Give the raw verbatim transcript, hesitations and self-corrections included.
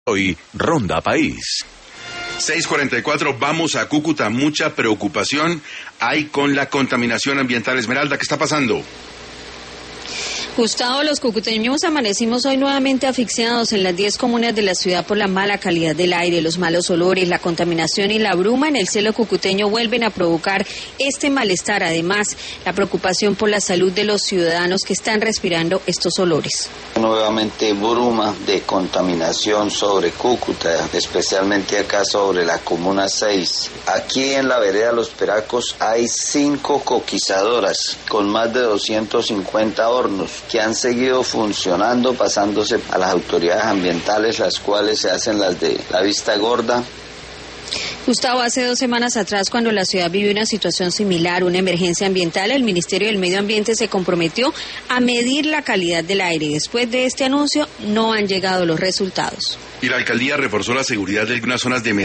Hoy, Ronda País. seis cuarenta y cuatro, vamos a Cúcuta. Mucha preocupación hay con la contaminación ambiental. Esmeralda, ¿qué está pasando? Gustavo, los cucuteños amanecimos hoy nuevamente asfixiados en las diez comunas de la ciudad por la mala calidad del aire, los malos olores, la contaminación y la bruma en el cielo cucuteño vuelven a provocar este malestar. Además, la preocupación por la salud de los ciudadanos que están respirando estos olores. Nuevamente bruma de contaminación sobre Cúcuta, especialmente acá sobre la comuna seis. Aquí en la vereda Los Peracos hay cinco coquizadoras con más de doscientos cincuenta hornos que han seguido funcionando, pasándose a las autoridades ambientales, las cuales se hacen las de la vista gorda. Gustavo, hace dos semanas atrás, cuando la ciudad vivió una situación similar, una emergencia ambiental, el Ministerio del Medio Ambiente se comprometió a medir la calidad del aire. Después de este anuncio, no han llegado los resultados. Y la alcaldía reforzó la seguridad de algunas zonas de